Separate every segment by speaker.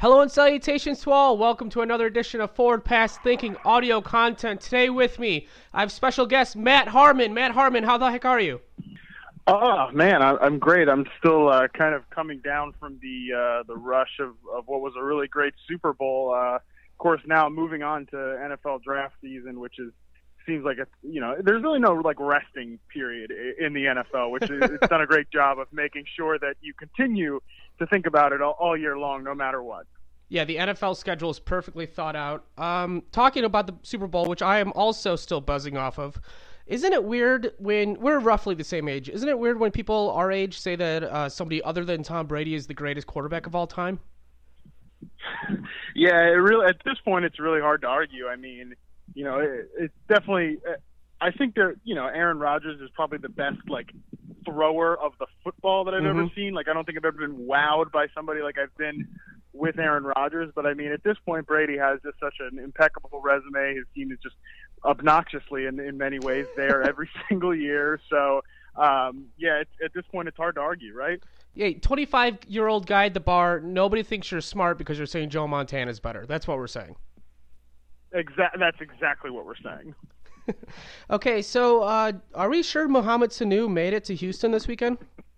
Speaker 1: Hello and salutations to all. Welcome to another edition of Forward Pass Thinking audio content. Today with me, I have special guest Matt Harmon. Matt Harmon, how the heck are you?
Speaker 2: Oh man, I'm great. I'm still kind of coming down from the rush of what was a really great Super Bowl. Of course, now moving on to NFL draft season, which seems like there's really no resting period in the NFL, which it's done a great job of making sure that you continue to think about it all year long, no matter what.
Speaker 1: Yeah, the NFL schedule is perfectly thought out. Talking about the Super Bowl, which I am also still buzzing off of, isn't it weird when we're roughly the same age? Isn't it weird when people our age say that somebody other than Tom Brady is the greatest quarterback of all time?
Speaker 2: Yeah, at this point, it's really hard to argue. I mean, it's definitely. I think Aaron Rodgers is probably the best thrower of the football that I've ever seen. I don't think I've ever been wowed by somebody like I've been with Aaron Rodgers. But I mean, at this point, Brady has just such an impeccable resume. His team is just obnoxiously in many ways there every single year. So at this point, it's hard to argue, right?
Speaker 1: Yeah, 25-year-old guy at the bar. Nobody thinks you're smart because you're saying Joe Montana's better. That's what we're saying.
Speaker 2: That's exactly what we're saying.
Speaker 1: Okay, so are we sure Mohamed Sanu made it to Houston this weekend?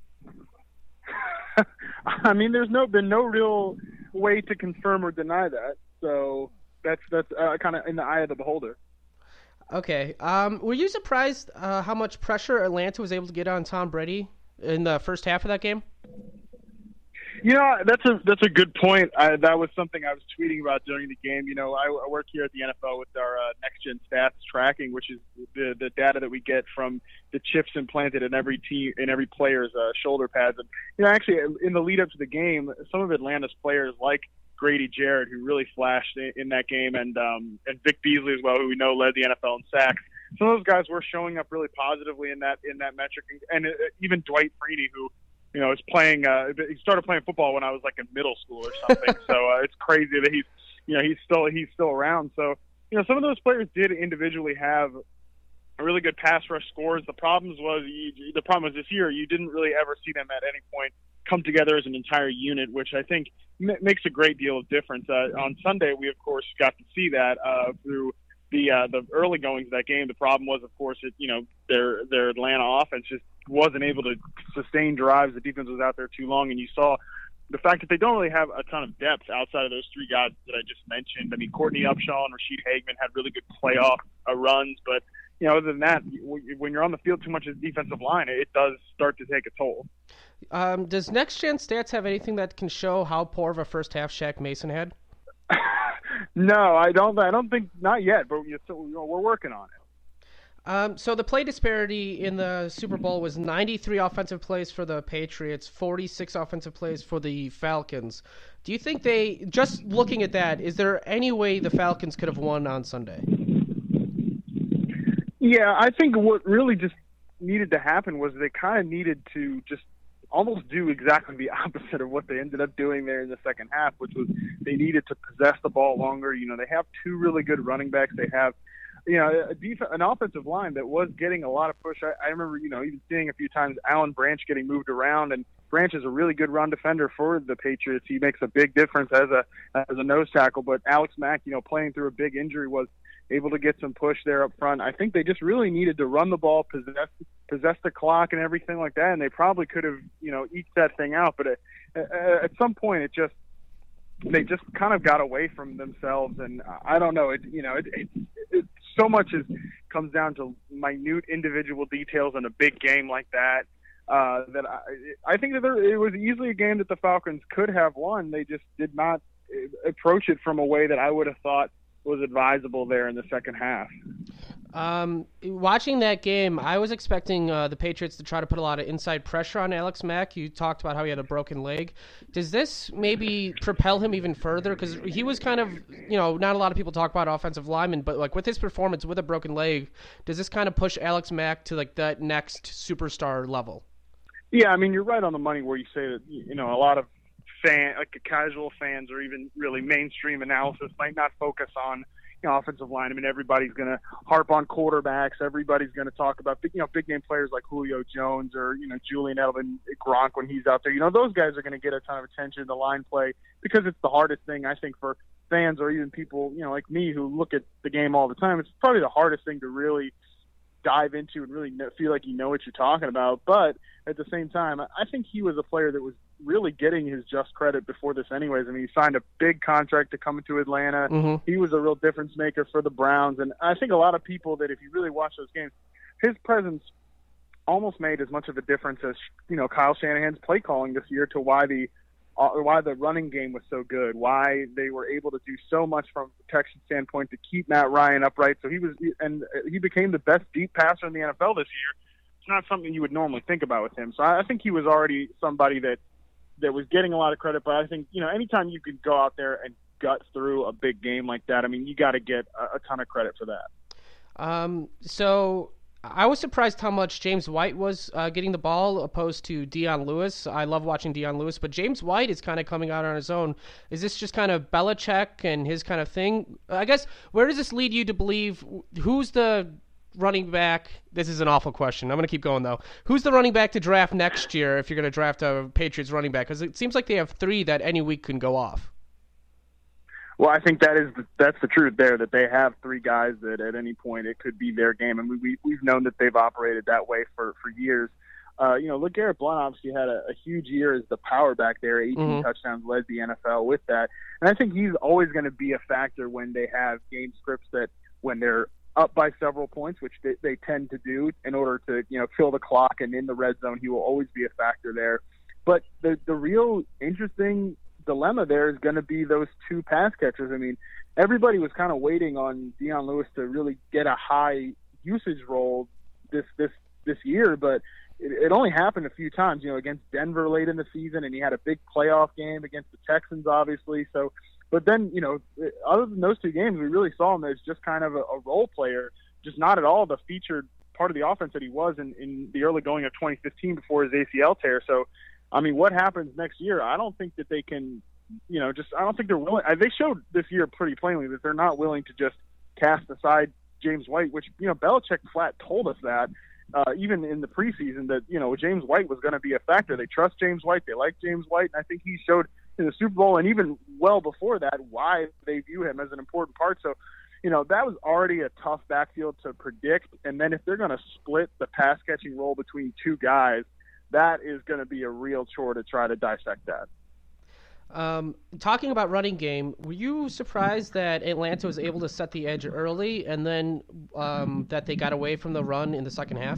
Speaker 2: I mean, there's been no real way to confirm or deny that. So that's kind of in the eye of the beholder.
Speaker 1: Okay. Were you surprised how much pressure Atlanta was able to get on Tom Brady in the first half of that game?
Speaker 2: That's a good point. That was something I was tweeting about during the game. I work here at the NFL with our Next Gen Stats tracking, which is the data that we get from the chips implanted in every team, in every player's shoulder pads. And actually, in the lead up to the game, some of Atlanta's players like Grady Jarrett, who really flashed in that game, and Vic Beasley as well, who we know led the NFL in sacks. Some of those guys were showing up really positively in that metric, and even Dwight Freeney, who is playing. He started playing football when I was in middle school or something. So it's crazy that he's still around. So some of those players did individually have a really good pass rush scores. The problem was this year you didn't really ever see them at any point come together as an entire unit, which I think makes a great deal of difference. On Sunday, we of course got to see that through the early goings of that game. The problem was, of course, their Atlanta offense just wasn't able to sustain drives. The defense was out there too long, and you saw the fact that they don't really have a ton of depth outside of those three guys that I just mentioned. I mean, Courtney Upshaw and Rashid Hageman had really good playoff runs, but other than that, when you're on the field too much as defensive line, it does start to take a toll.
Speaker 1: Does Next Gen Stats have anything that can show how poor of a first half Shaq Mason had?
Speaker 2: No, I don't think, not yet, but we're working on it.
Speaker 1: So the play disparity in the Super Bowl was 93 offensive plays for the Patriots, 46 offensive plays for the Falcons. Do you think just looking at that, is there any way the Falcons could have won on Sunday?
Speaker 2: Yeah, I think what really just needed to happen was they kind of needed to just almost do exactly the opposite of what they ended up doing there in the second half, which was they needed to possess the ball longer. They have two really good running backs. They have an offensive line that was getting a lot of push. I remember, even seeing a few times Alan Branch getting moved around, and Branch is a really good run defender for the Patriots. He makes a big difference as a nose tackle, but Alex Mack, playing through a big injury, was able to get some push there up front. I think they just really needed to run the ball, possess the clock and everything like that, and they probably could have, eked that thing out. But at some point, they just kind of got away from themselves, and I don't know. It so much comes down to minute individual details in a big game like that. That I think that it was easily a game that the Falcons could have won. They just did not approach it from a way that I would have thought was advisable there in the second half.
Speaker 1: Watching that game, I was expecting the Patriots to try to put a lot of inside pressure on Alex Mack. You talked about how he had a broken leg. Does this maybe propel him even further? Because he was kind of, not a lot of people talk about offensive linemen, but with his performance with a broken leg, does this kind of push Alex Mack to that next superstar level?
Speaker 2: Yeah, I mean, you're right on the money where you say that, a lot of casual fans or even really mainstream analysis might not focus on, offensive line. I mean, everybody's going to harp on quarterbacks. Everybody's going to talk about big name players like Julio Jones or Julian Edelman, Gronk when he's out there. Those guys are going to get a ton of attention. The line play, because it's the hardest thing I think for fans or even people like me who look at the game all the time. It's probably the hardest thing to really dive into and really feel like you know what you're talking about. But at the same time, I think he was a player that was really getting his just credit before this anyways. I mean, he signed a big contract to come into Atlanta. Mm-hmm. He was a real difference maker for the Browns. And I think a lot of people that if you really watch those games, his presence almost made as much of a difference as, Kyle Shanahan's play calling this year to why the running game was so good, why they were able to do so much from a protection standpoint to keep Matt Ryan upright. So he became the best deep passer in the NFL this year. It's not something you would normally think about with him. So I think he was already somebody that was getting a lot of credit. But I think, anytime you can go out there and gut through a big game like that, I mean, you got to get a ton of credit for that.
Speaker 1: So I was surprised how much James White was getting the ball opposed to Dion Lewis. I love watching Dion Lewis, but James White is kind of coming out on his own. Is this just kind of Belichick and his kind of thing? I guess, where does this lead you to believe who's the running back? This is an awful question. I'm going to keep going, though. Who's the running back to draft next year if you're going to draft a Patriots running back? Because it seems like they have three that any week can go off.
Speaker 2: Well, I think that's the truth there, that they have three guys that at any point it could be their game. And we've known that they've operated that way for years. LeGarrette Blount obviously had a huge year as the power back there. 18 touchdowns, led the NFL with that. And I think he's always going to be a factor when they have game scripts that when they're up by several points, which they tend to do in order to, kill the clock and in the red zone, he will always be a factor there. But the real interesting dilemma there is going to be those two pass catchers. I mean, everybody was kind of waiting on Dion Lewis to really get a high usage role this year, but it only happened a few times, against Denver late in the season, and he had a big playoff game against the Texans, obviously. So, but then, other than those two games, we really saw him as just kind of a role player, just not at all the featured part of the offense that he was in the early going of 2015 before his ACL tear. So, I mean, what happens next year? I don't think that they can, I don't think they're willing. They showed this year pretty plainly that they're not willing to just cast aside James White, which, Belichick flat told us that even in the preseason that, James White was going to be a factor. They trust James White. They like James White. And I think he showed in the Super Bowl and even well before that why they view him as an important part. So, that was already a tough backfield to predict. And then if they're going to split the pass catching role between two guys, that is going to be a real chore to try to dissect that.
Speaker 1: Talking about running game, were you surprised that Atlanta was able to set the edge early and then that they got away from the run in the second half?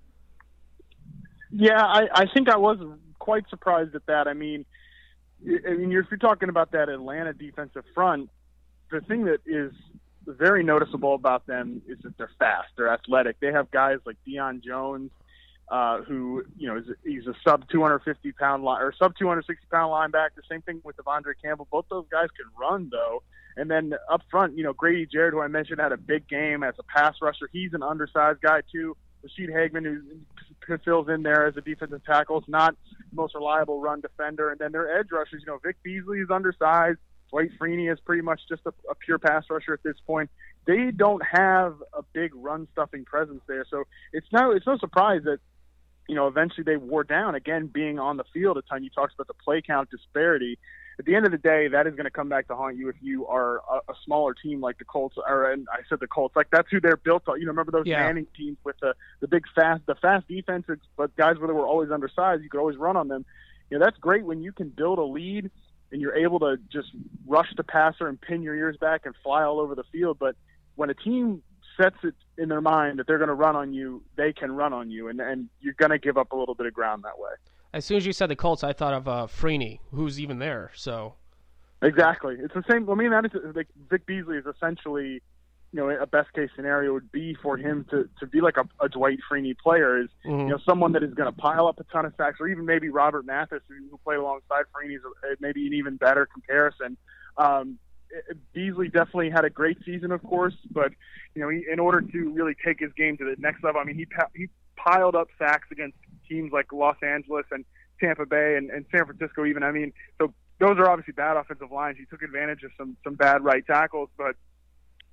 Speaker 2: Yeah, I think I was quite surprised at that. I mean, if you're talking about that Atlanta defensive front, the thing that is very noticeable about them is that they're fast, they're athletic. They have guys like Deion Jones, who he's a sub 250 pound or sub 260 pound linebacker. Same thing with Devondre Campbell. Both those guys can run though. And then up front, Grady Jarrett, who I mentioned, had a big game as a pass rusher. He's an undersized guy too. Rashid Hageman, who fills in there as a defensive tackle, is not the most reliable run defender. And then their edge rushers, Vic Beasley is undersized. Dwight Freeney is pretty much just a pure pass rusher at this point. They don't have a big run stuffing presence there. So it's no surprise that eventually they wore down, again, being on the field a ton. You talked about the play count disparity. At the end of the day, that is going to come back to haunt you if you are a smaller team like the Colts. And I said the Colts, like that's who they're built on. Remember those Manning teams with the fast defenses, but guys where they were always undersized, you could always run on them. That's great when you can build a lead and you're able to just rush the passer and pin your ears back and fly all over the field. But when a team sets it in their mind that they're going to run on you, they can run on you, and you're going to give up a little bit of ground that way.
Speaker 1: As soon as you said the Colts, I thought of Freeney, who's even there. So
Speaker 2: exactly, it's the same. I mean, that is like Vic Beasley is essentially, a best case scenario would be for him to be like a Dwight Freeney player, is someone that is going to pile up a ton of sacks, or even maybe Robert Mathis, who played alongside Freeney, is maybe an even better comparison. Beasley definitely had a great season, of course, but in order to really take his game to the next level, I mean, he piled up sacks against teams like Los Angeles and Tampa Bay and San Francisco even. I mean, so those are obviously bad offensive lines. He took advantage of some bad right tackles, but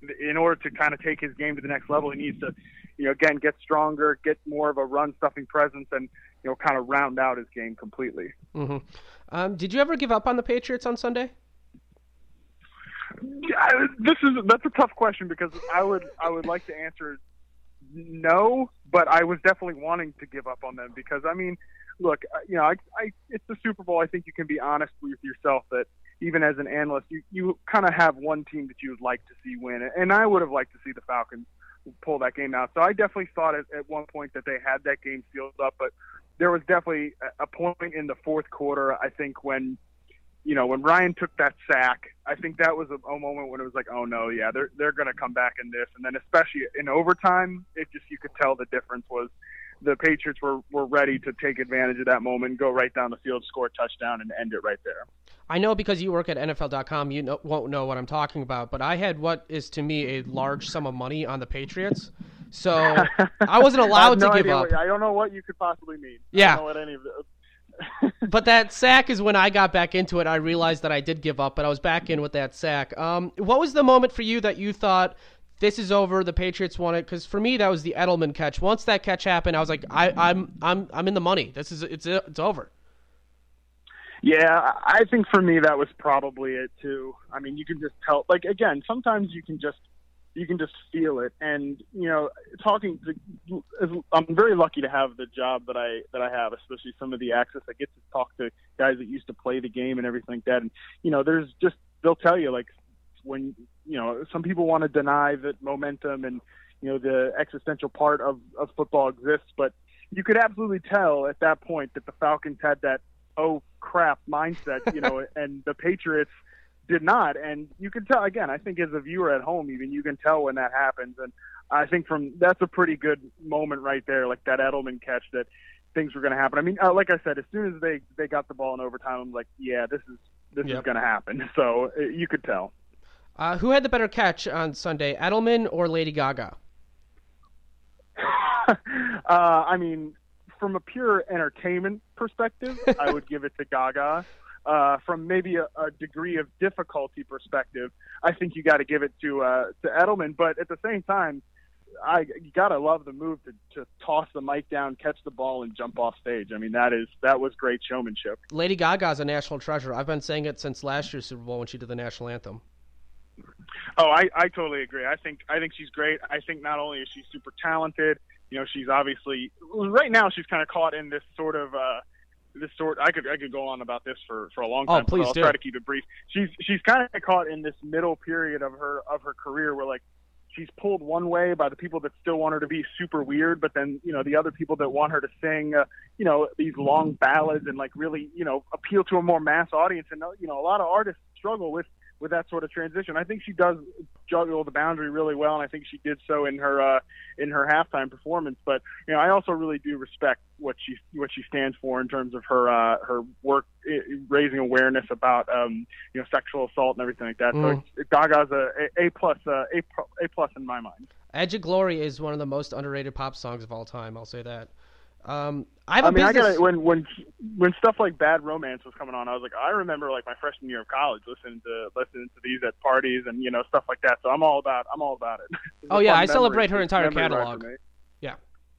Speaker 2: in order to kind of take his game to the next level, he needs to, again, get stronger, get more of a run-stuffing presence, and, kind of round out his game completely.
Speaker 1: Mm-hmm. Did you ever give up on the Patriots on Sunday?
Speaker 2: That's a tough question because I would like to answer no, but I was definitely wanting to give up on them because, I mean, look, it's the Super Bowl. I think you can be honest with yourself that even as an analyst, you kind of have one team that you would like to see win, and I would have liked to see the Falcons pull that game out. So I definitely thought at one point that they had that game sealed up, but there was definitely a point in the fourth quarter, I think, when Ryan took that sack. I think that was a moment when it was like, oh no, yeah, they're going to come back in this. And then especially in overtime, you could tell the difference was the Patriots were ready to take advantage of that moment, go right down the field, score a touchdown, and end it right there.
Speaker 1: I know because you work at NFL.com, you won't know what I'm talking about, but I had what is to me a large sum of money on the Patriots. So I wasn't allowed to give up.
Speaker 2: I don't know what you could possibly mean.
Speaker 1: Yeah.
Speaker 2: I don't know what any of it.
Speaker 1: But that sack is when I got back into it. I realized that I did give up, but I was back in with that sack. What was the moment for you that you thought this is over? The Patriots won it, because for me that was the Edelman catch. Once that catch happened, I was like, I'm in the money. It's over.
Speaker 2: Yeah, I think for me that was probably it too. I mean, you can just tell. Like again, sometimes you can just feel it. And I'm very lucky to have the job that I have, especially some of the access I get to talk to guys that used to play the game and everything like that. And they'll tell you, like, when some people want to deny that momentum and the existential part of football exists, but you could absolutely tell at that point that the Falcons had that oh crap mindset, and the Patriots did not. And you can tell, again, I think as a viewer at home, even you can tell when that happens. And I think that's a pretty good moment right there, like that Edelman catch, that things were going to happen. I mean, like I said, as soon as they got the ball in overtime, I'm like, yeah, this is going to happen. So you could tell.
Speaker 1: Who had the better catch on Sunday, Edelman or Lady Gaga?
Speaker 2: I mean, from a pure entertainment perspective, I would give it to Gaga. From maybe a degree of difficulty perspective, I think you got to give it to Edelman. But at the same time, you got to love the move to toss the mic down, catch the ball, and jump off stage. I mean, that was great showmanship.
Speaker 1: Lady Gaga's a national treasure. I've been saying it since last year's Super Bowl when she did the national anthem.
Speaker 2: Oh, I totally agree. I think she's great. I think not only is she super talented, she's obviously right now she's kind of caught in this sort of I could go on about this for a long time.
Speaker 1: Oh, please
Speaker 2: I'll
Speaker 1: do.
Speaker 2: try to keep it brief. She's kind of caught in this middle period of her career where, like, she's pulled one way by the people that still want her to be super weird, but then the other people that want her to sing these long ballads and, like, really appeal to a more mass audience. And a lot of artists struggle with that sort of transition. I think she does juggle the boundary really well, and I think she did so in her halftime performance. But I also really do respect what she stands for in terms of her work raising awareness about sexual assault and everything like that. So Gaga's a plus in my mind.
Speaker 1: Edge of Glory is one of the most underrated pop songs of all time. I'll say that. When stuff like Bad Romance was coming on, I was like, I remember, like, my freshman year of college listening to these at parties and stuff like that. So I'm all about it. Oh yeah, I celebrate her entire catalog. Yeah.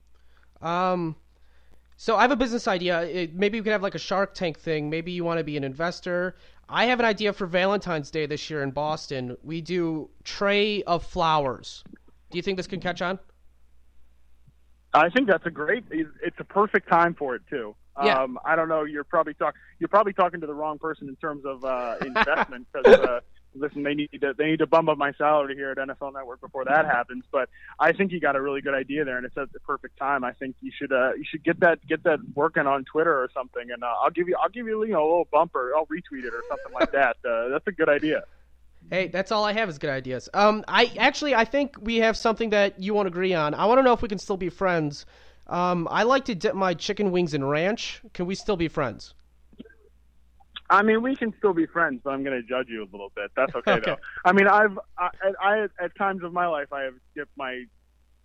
Speaker 1: So I have a business idea. Maybe we could have like a Shark Tank thing. Maybe you want to be an investor. I have an idea for Valentine's Day this year in Boston. We do tray of flowers. Do you think this can catch on?
Speaker 2: I think that's it's a perfect time for it too.
Speaker 1: Yeah.
Speaker 2: I don't know. You're probably talking to the wrong person in terms of investment because listen, they need to bump up my salary here at NFL Network before that happens. But I think you got a really good idea there, and it's at the perfect time. I think you should get that working on Twitter or something, and I'll give you a little bumper. I'll retweet it or something like that. That's a good idea.
Speaker 1: Hey, that's all I have is good ideas. I think we have something that you won't agree on. I want to know if we can still be friends. I like to dip my chicken wings in ranch. Can we still be friends?
Speaker 2: I mean, we can still be friends, but I'm going to judge you a little bit. That's okay, though. I mean, I at times of my life, I have dipped my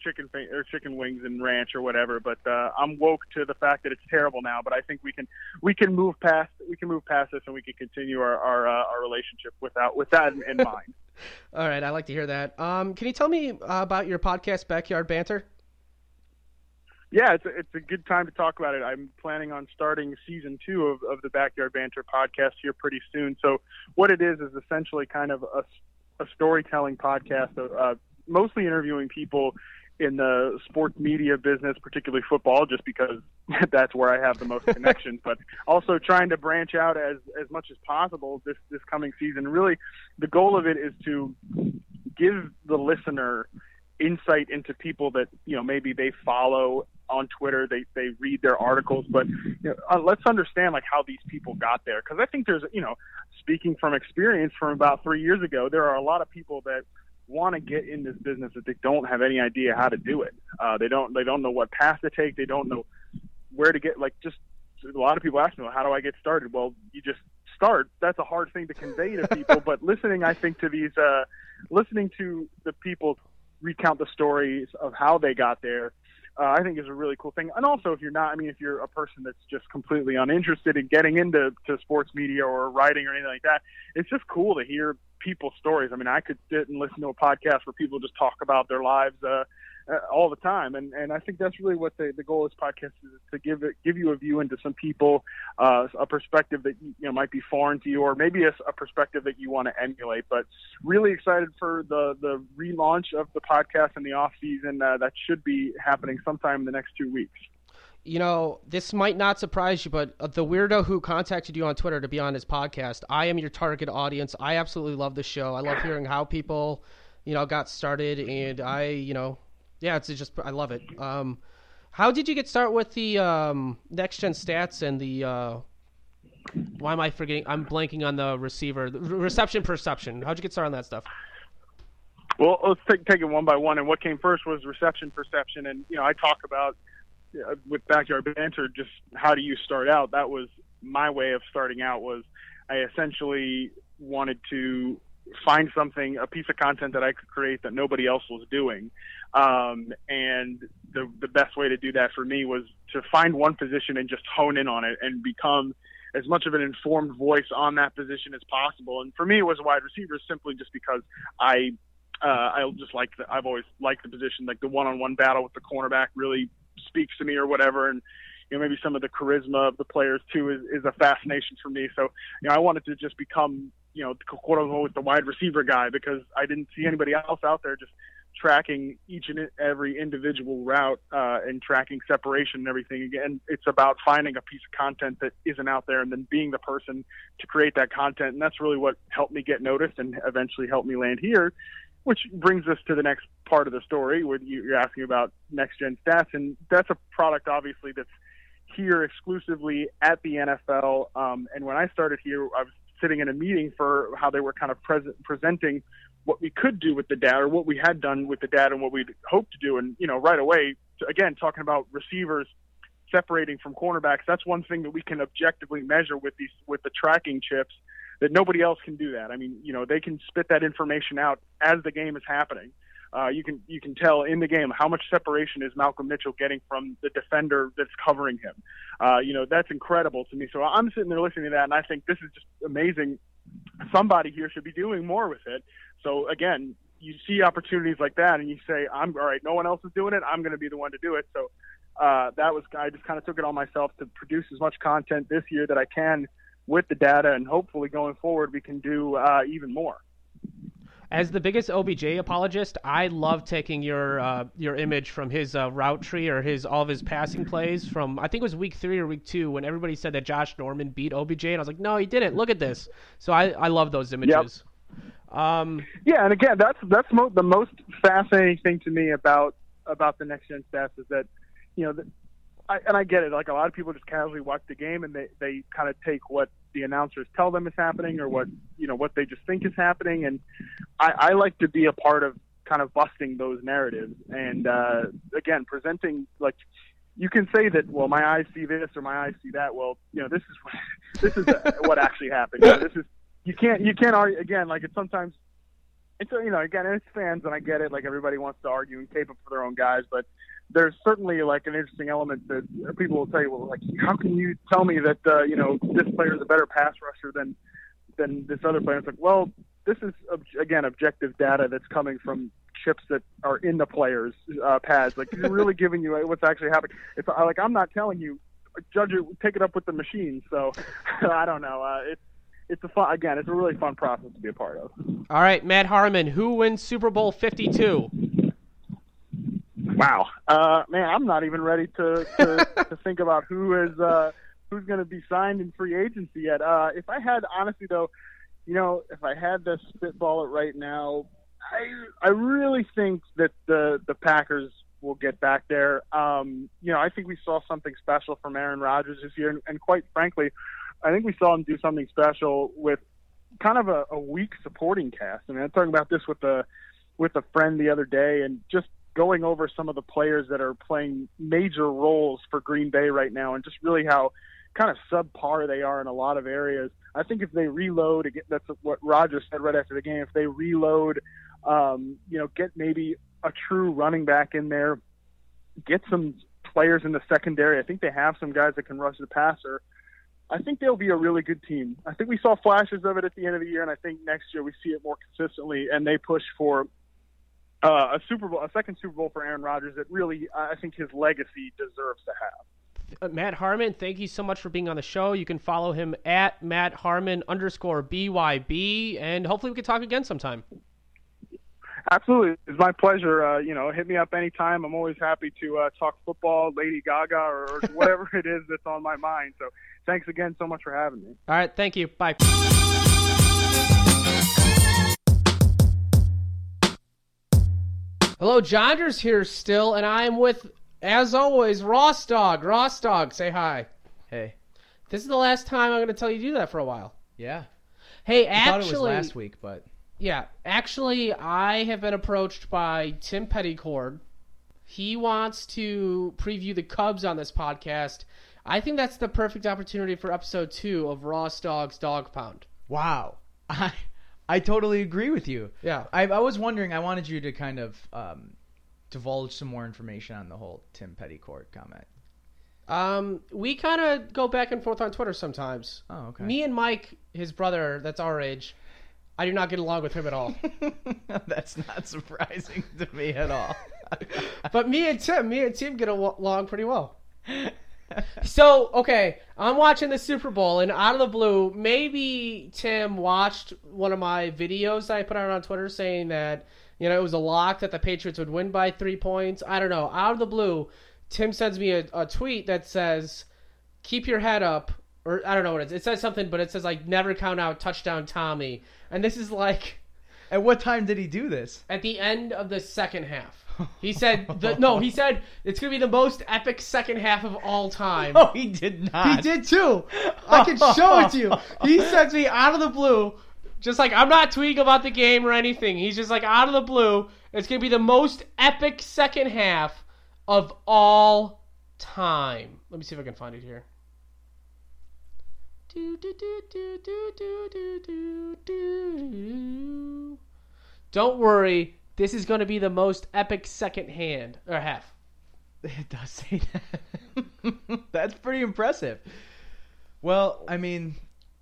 Speaker 2: chicken wings and ranch or whatever. But I'm woke to the fact that it's terrible now. But I think we can move past this, and we can continue our relationship with that in mind.
Speaker 1: All right, I like to hear that. Can you tell me about your podcast, Backyard Banter?
Speaker 2: Yeah, it's a good time to talk about it. I'm planning on starting season 2 of the Backyard Banter podcast here pretty soon. So what it is essentially kind of a storytelling podcast, mostly interviewing people in the sports media business, particularly football, just because that's where I have the most connections, but also trying to branch out as much as possible this coming season. Really, the goal of it is to give the listener insight into people that, maybe they follow on Twitter, they read their articles, but let's understand like how these people got there. Because I think there's, speaking from experience from about 3 years ago, there are a lot of people that want to get in this business that they don't have any idea how to do it. They don't know what path to take. They don't know where to get. Just a lot of people ask me, well, how do I get started? Well, you just start. That's a hard thing to convey to people, but listening, I think, to these, listening to the people recount the stories of how they got there, I think is a really cool thing. And also, if you're a person that's just completely uninterested in getting into sports media or writing or anything like that, it's just cool to hear people's stories. I mean, I could sit and listen to a podcast where people just talk about their lives all the time, and I think that's really what the goal of this podcast is, to give you a view into some people, a perspective that might be foreign to you, or maybe a perspective that you want to emulate. But really excited for the relaunch of the podcast in the off season. That should be happening sometime in the next 2 weeks.
Speaker 1: This might not surprise you, but the weirdo who contacted you on Twitter to be on his podcast, I am your target audience. I absolutely love the show. I love hearing how people, got started, and I love it. How did you get started with the Next Gen Stats and the why am I forgetting? I'm blanking on the receiver, the reception perception. How'd you get started on that stuff?
Speaker 2: Well, let's take it one by one. And what came first was reception perception. And, I talk about with Backyard Banter, just how do you start out? That was my way of starting out. Was I essentially wanted to find something, a piece of content that I could create that nobody else was doing. And the best way to do that for me was to find one position and just hone in on it and become as much of an informed voice on that position as possible. And for me, it was wide receiver, simply just because I've always liked the position, like the one-on-one battle with the cornerback really speaks to me or whatever. And, maybe some of the charisma of the players too is a fascination for me. So, I wanted to just become, quote unquote, the wide receiver guy, because I didn't see anybody else out there just tracking each and every individual route and tracking separation and everything. Again, it's about finding a piece of content that isn't out there and then being the person to create that content. And that's really what helped me get noticed and eventually helped me land here, which brings us to the next part of the story where you're asking about Next Gen Stats. And that's a product, obviously, that's here exclusively at the NFL. And when I started here, I was sitting in a meeting for how they were kind of presenting what we could do with the data, or what we had done with the data, and what we'd hoped to do. And, right away, again, talking about receivers separating from cornerbacks, that's one thing that we can objectively measure with the tracking chips, that nobody else can do that. I mean, they can spit that information out as the game is happening. You can tell in the game how much separation is Malcolm Mitchell getting from the defender that's covering him. That's incredible to me. So I'm sitting there listening to that, and I think this is just amazing. Somebody here should be doing more with it. So again, you see opportunities like that, and you say, "I'm all right. No one else is doing it. I'm going to be the one to do it." So I just kind of took it on myself to produce as much content this year that I can with the data, and hopefully going forward we can do even more.
Speaker 1: As the biggest OBJ apologist, I love taking your image from his route tree, or all of his passing plays from, I think it was week 3 or week 2, when everybody said that Josh Norman beat OBJ, and I was like, no, he didn't. Look at this. So I love those images.
Speaker 2: Yep. And again, that's the most fascinating thing to me about the Next Gen Stats is that, I get it. Like, a lot of people just casually watch the game and they kind of take what the announcers tell them is happening, or what they just think is happening. And I like to be a part of kind of busting those narratives. And, again, presenting, like, you can say that, well, my eyes see this or my eyes see that. Well, this is what actually happened. You can't argue, again, like, it's sometimes it's again, it's fans, and I get it. Like, everybody wants to argue and cape up for their own guys, but there's certainly like an interesting element that people will tell you, well, like, how can you tell me that this player is a better pass rusher than this other player? It's like, well, this is again objective data that's coming from chips that are in the players' pads. Like, you're really giving you what's actually happening. It's like, I'm not telling you, judge it, take it up with the machine. So I don't know. It's a really fun process to be a part of.
Speaker 1: All right, Matt Harmon, who wins Super Bowl 52?
Speaker 2: Wow, man, I'm not even ready to think about who's going to be signed in free agency yet. If I had, honestly though, if I had to spitball it right now, I really think that the Packers will get back there. I think we saw something special from Aaron Rodgers this year, and quite frankly, I think we saw him do something special with kind of a weak supporting cast. I mean, I'm talking about this with a friend the other day, and just going over some of the players that are playing major roles for Green Bay right now, and just really how kind of subpar they are in a lot of areas. I think if they reload, again, that's what Rodgers said right after the game, if they reload, get maybe a true running back in there, get some players in the secondary. I think they have some guys that can rush the passer. I think they'll be a really good team. I think we saw flashes of it at the end of the year, and I think next year we see it more consistently, and they push for a second Super Bowl for Aaron Rodgers that really, I think his legacy deserves to have.
Speaker 1: Matt Harmon, thank you so much for being on the show. You can follow him at Matt Harmon _BYB, and hopefully we can talk again sometime.
Speaker 2: Absolutely. It's my pleasure. Hit me up anytime. I'm always happy to talk football, Lady Gaga, or whatever it is that's on my mind. So thanks again so much for having me.
Speaker 1: All right. Thank you. Bye. Hello, Jonders here still, and I am with, as always, Ross Dog. Ross Dog, say hi.
Speaker 3: Hey.
Speaker 1: This is the last time I'm going to tell you to do that for a while.
Speaker 3: Yeah.
Speaker 1: Hey,
Speaker 3: I thought it was last week, but...
Speaker 1: Yeah, actually, I have been approached by Tim Petticord. He wants to preview the Cubs on this podcast. I think that's the perfect opportunity for episode 2 of Ross Dog's Dog Pound.
Speaker 3: Wow. I totally agree with you.
Speaker 1: Yeah.
Speaker 3: I was wondering, I wanted you to kind of divulge some more information on the whole Tim Petticord comment.
Speaker 1: We kind of go back and forth on Twitter sometimes.
Speaker 3: Oh, okay.
Speaker 1: Me and Mike, his brother, that's our age, I do not get along with him at all.
Speaker 3: That's not surprising to me at all.
Speaker 1: But me and Tim get along pretty well. So, okay, I'm watching the Super Bowl, and out of the blue, maybe Tim watched one of my videos that I put out on Twitter saying that, it was a lock that the Patriots would win by 3 points. I don't know. Out of the blue, Tim sends me a tweet that says, keep your head up. Or I don't know what it is. It says something, but it says, like, never count out touchdown Tommy. And this is like...
Speaker 3: At what time did he do this?
Speaker 1: At the end of the second half. He said he said it's going to be the most epic second half of all time.
Speaker 3: No, he did not.
Speaker 1: He did too. I can show it to you. He sends me out of the blue, just like, I'm not tweeting about the game or anything. He's just like, out of the blue, it's going to be the most epic second half of all time. Let me see if I can find it here. Don't worry, this is going to be the most epic second half.
Speaker 3: It does say that. That's pretty impressive. Well, I mean,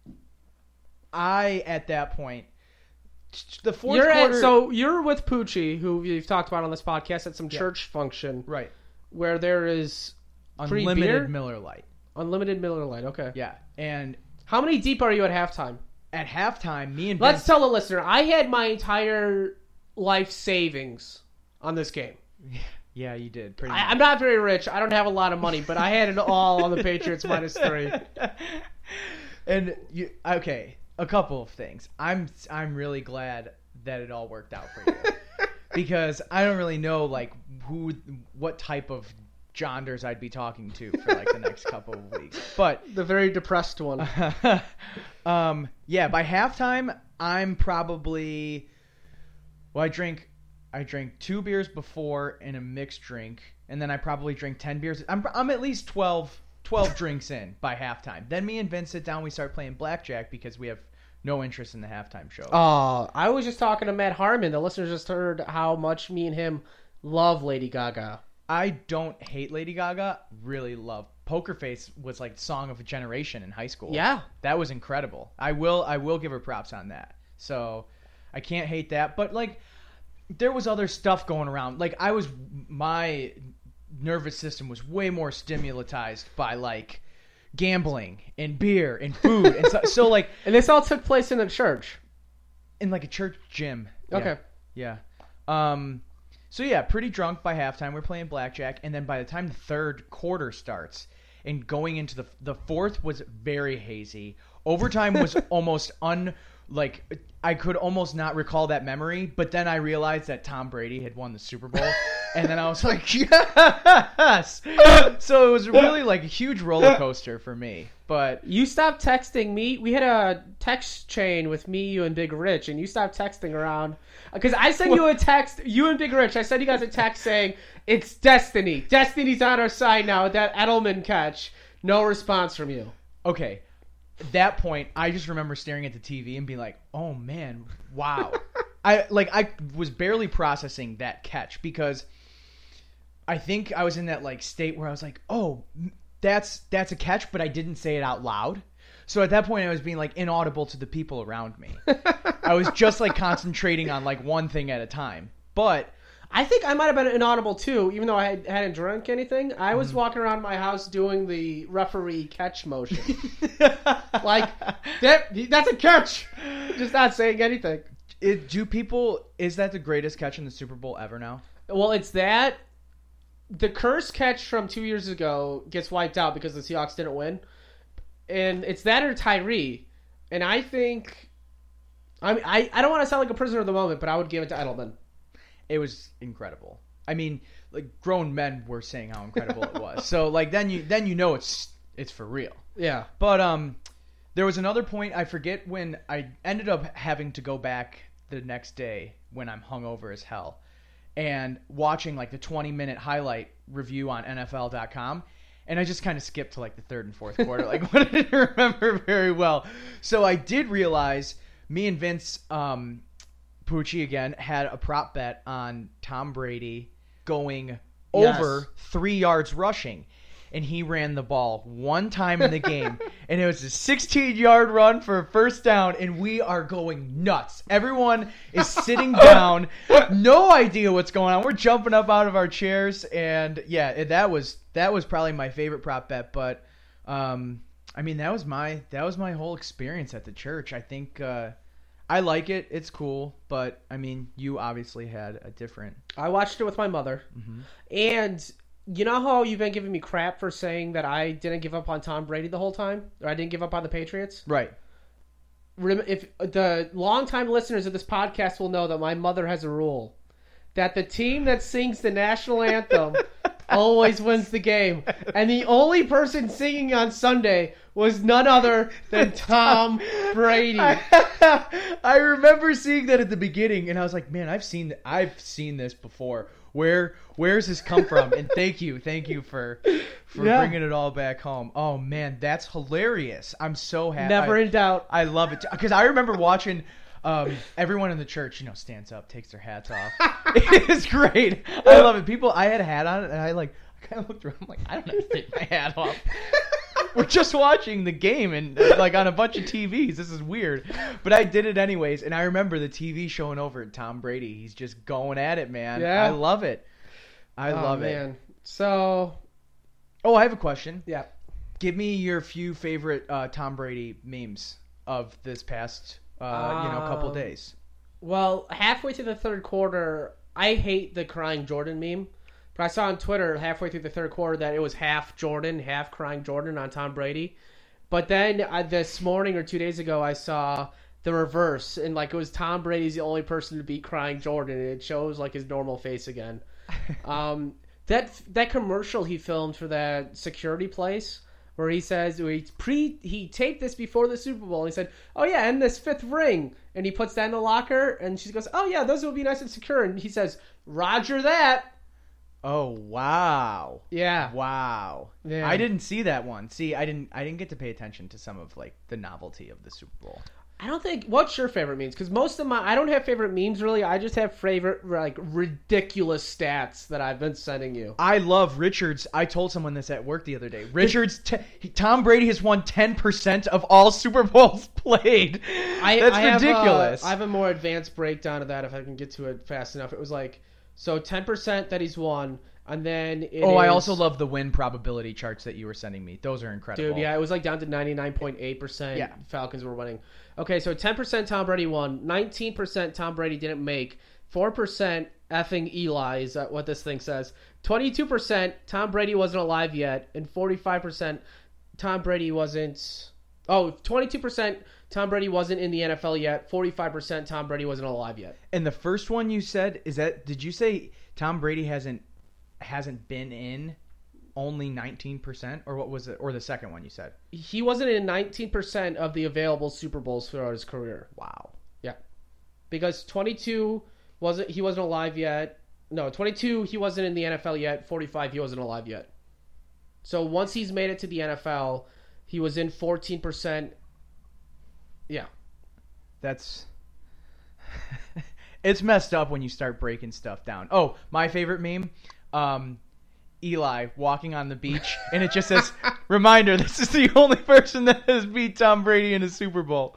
Speaker 3: at that point, the fourth quarter...
Speaker 1: So you're with Poochie, who you've talked about on this podcast, at some church function.
Speaker 3: Right.
Speaker 1: Where there is
Speaker 3: Unlimited Miller Lite.
Speaker 1: Unlimited Miller Lite, okay.
Speaker 3: Yeah, and...
Speaker 1: How many deep are you at halftime?
Speaker 3: At halftime, me and
Speaker 1: Let's tell the listener, I had my entire life savings on this game.
Speaker 3: Yeah, you did.
Speaker 1: I'm not very rich. I don't have a lot of money, but I had it all on the Patriots -3.
Speaker 3: And okay, a couple of things. I'm really glad that it all worked out for you. Because I don't really know what type of Jonders I'd be talking to for the next couple of weeks. But
Speaker 1: the very depressed one.
Speaker 3: Yeah, by halftime I'm probably I drank 2 beers before and a mixed drink, and then I probably drink 10 beers. I'm at least 12 drinks in by halftime. Then me and Vince sit down, we start playing blackjack because we have No interest in the halftime show.
Speaker 1: I was just talking to Matt Harmon. The listeners just heard how much me and him love Lady Gaga.
Speaker 3: I don't hate Lady Gaga. Really love Poker Face. Was like song of a generation in high school.
Speaker 1: Yeah,
Speaker 3: that was incredible. I will give her props on that. So I can't hate that. But like, there was other stuff going around. Like my nervous system was way more stimulatized by like gambling and beer and food and so like,
Speaker 1: and this all took place in a church,
Speaker 3: in like a church gym.
Speaker 1: Okay.
Speaker 3: Yeah. So yeah, pretty drunk by halftime. We're playing blackjack, and then by the time the third quarter starts and going into the fourth was very hazy. Overtime was almost I could almost not recall that memory, but then I realized that Tom Brady had won the Super Bowl, and then I was like, yes! So it was really like a huge roller coaster for me. But
Speaker 1: you stopped texting me. We had a text chain with me, you, and Big Rich, and you stopped texting around. Because I sent you a text, you and Big Rich, I sent you guys a text saying, it's destiny. Destiny's on our side now with that Edelman catch. No response from you.
Speaker 3: Okay. At that point, I just remember staring at the TV and being like, "Oh man, wow!" I was barely processing that catch because I think I was in that like state where I was like, "Oh, that's a catch," but I didn't say it out loud. So at that point, I was being like inaudible to the people around me. I was just like concentrating on like one thing at a time. But
Speaker 1: I think I might have been inaudible too, even though I hadn't drunk anything. I was walking around my house doing the referee catch motion. Like, that's a catch! Just not saying anything.
Speaker 3: Is that the greatest catch in the Super Bowl ever now?
Speaker 1: Well, it's that. The curse catch from 2 years ago gets wiped out because the Seahawks didn't win. And it's that or Tyree. And I think... I don't want to sound like a prisoner of the moment, but I would give it to Edelman.
Speaker 3: It was incredible. I mean, like grown men were saying how incredible it was. So like then you know it's for real.
Speaker 1: Yeah.
Speaker 3: But there was another point, I forget when I ended up having to go back the next day when I'm hungover as hell and watching like the 20-minute highlight review on NFL.com, and I just kind of skipped to like the third and fourth quarter. Like I didn't remember very well. So I did realize me and Vince Pucci again had a prop bet on Tom Brady going over 3 yards rushing, and he ran the ball one time in the game, and it was a 16-yard run for a first down, and we are going nuts. Everyone is sitting down, no idea what's going on. We're jumping up out of our chairs, and yeah, that was probably my favorite prop bet. But I mean, that was my whole experience at the church. I think. I like it. It's cool. But, I mean, you obviously had a different...
Speaker 1: I watched it with my mother. Mm-hmm. And you know how you've been giving me crap for saying that I didn't give up on Tom Brady the whole time? Or I didn't give up on the Patriots?
Speaker 3: Right.
Speaker 1: If the longtime listeners of this podcast will know that my mother has a rule. That the team that sings the national anthem always wins the game. And the only person singing on Sunday was none other than Tom Brady.
Speaker 3: I remember seeing that at the beginning, and I was like, man, I've seen this before. Where's this come from? And thank you for bringing it all back home. Oh man, that's hilarious. I'm so happy.
Speaker 1: Never in doubt.
Speaker 3: I love it because I remember watching everyone in the church, stands up, takes their hats off. It's great. I love it. I had a hat on, and I kind of looked around. I'm like, I don't have to take my hat off. We're just watching the game and like on a bunch of TVs. This is weird, but I did it anyways. And I remember the TV showing over at Tom Brady. He's just going at it, man. Yeah. I love it. I love it.
Speaker 1: So,
Speaker 3: I have a question.
Speaker 1: Yeah.
Speaker 3: Give me your few favorite Tom Brady memes of this past couple days.
Speaker 1: Well, halfway through the third quarter, I hate the crying Jordan meme. But I saw on Twitter halfway through the third quarter that it was half Jordan, half crying Jordan on Tom Brady. But then this morning or 2 days ago, I saw the reverse. And it was Tom Brady's the only person to beat crying Jordan. And it shows his normal face again. That commercial he filmed for that security place where he says he taped this before the Super Bowl. And he said, "Oh yeah, and this fifth ring," and he puts that in the locker. And she goes, "Oh yeah, those will be nice and secure." And he says, "Roger that."
Speaker 3: Oh wow!
Speaker 1: Yeah,
Speaker 3: wow! Yeah. I didn't see that one. See, I didn't get to pay attention to some of the novelty of the Super Bowl.
Speaker 1: I don't think. What's your favorite memes? Because most of I don't have favorite memes really. I just have favorite like ridiculous stats that I've been sending you.
Speaker 3: I love Richards. I told someone this at work the other day. Richards, Tom Brady has won 10% of all Super Bowls played. That's ridiculous.
Speaker 1: I have a more advanced breakdown of that if I can get to it fast enough. It was like, so 10% that he's won. And then
Speaker 3: I also love the win probability charts that you were sending me. Those are incredible.
Speaker 1: Dude, yeah, it was like down to 99.8%.
Speaker 3: Yeah.
Speaker 1: Falcons were winning. Okay, so 10% Tom Brady won. 19% Tom Brady didn't make. 4% effing Eli is what this thing says. 22% Tom Brady wasn't alive yet. And 45% Tom Brady wasn't... 22% Tom Brady wasn't in the NFL yet. 45% Tom Brady wasn't alive yet.
Speaker 3: And the first one you said, did you say Tom Brady hasn't been in only 19%, or what was it? Or the second one you said?
Speaker 1: He wasn't in 19% of the available Super Bowls throughout his career.
Speaker 3: Wow.
Speaker 1: Yeah. Because 22 he wasn't alive yet. No, 22 he wasn't in the NFL yet. 45 he wasn't alive yet. So once he's made it to the NFL, he was in 14%. Yeah.
Speaker 3: That's it's messed up when you start breaking stuff down. Oh, my favorite meme. Eli walking on the beach, and it just says, "Reminder: this is the only person that has beat Tom Brady in a Super Bowl."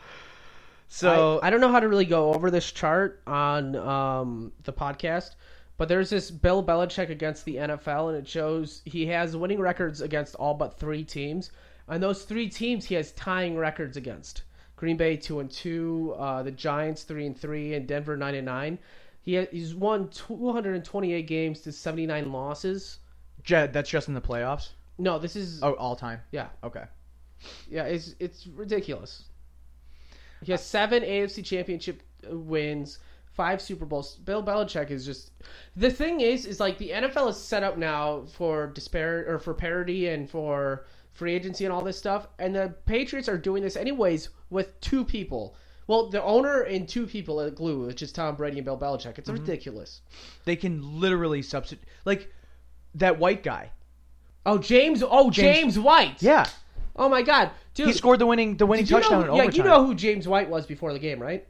Speaker 3: So
Speaker 1: I don't know how to really go over this chart on the podcast, but there's this Bill Belichick against the NFL, and it shows he has winning records against all but 3 teams, and those 3 teams he has tying records against: Green Bay 2-2, the Giants 3-3, and Denver 9-9. He's won 228 games to 79 losses.
Speaker 3: That's just in the playoffs?
Speaker 1: No, this is...
Speaker 3: Oh, all time?
Speaker 1: Yeah.
Speaker 3: Okay.
Speaker 1: Yeah, it's ridiculous. He has 7 AFC Championship wins, 5 Super Bowls. Bill Belichick is just... The thing is like the NFL is set up now for for parity and for free agency and all this stuff, and the Patriots are doing this anyways with 2 people. Well, the owner and 2 people at glue, which is Tom Brady and Bill Belichick. It's ridiculous.
Speaker 3: They can literally substitute, like that white guy.
Speaker 1: James White.
Speaker 3: Yeah.
Speaker 1: Oh my God, dude!
Speaker 3: He scored the winning touchdown in overtime.
Speaker 1: Yeah, you know who James White was before the game, right?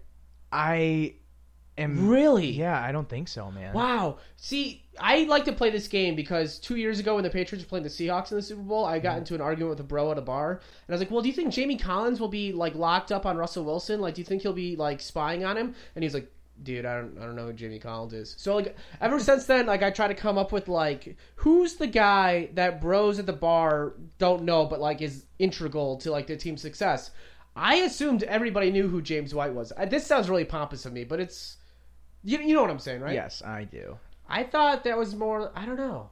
Speaker 3: I am
Speaker 1: really.
Speaker 3: Yeah, I don't think so, man.
Speaker 1: Wow. See, I like to play this game because 2 years ago when the Patriots were playing the Seahawks in the Super Bowl, I got into an argument with a bro at a bar, and I was like, "Well, do you think Jamie Collins will be like locked up on Russell Wilson? Like, do you think he'll be like spying on him?" And he's like, "Dude, I don't know who Jamie Collins is." So like, ever since then, like, I try to come up with like, who's the guy that bros at the bar don't know, but like is integral to like the team's success. I assumed everybody knew who James White was. This sounds really pompous of me, but it's you know what I'm saying, right?
Speaker 3: Yes, I do.
Speaker 1: I thought that was more, I don't know.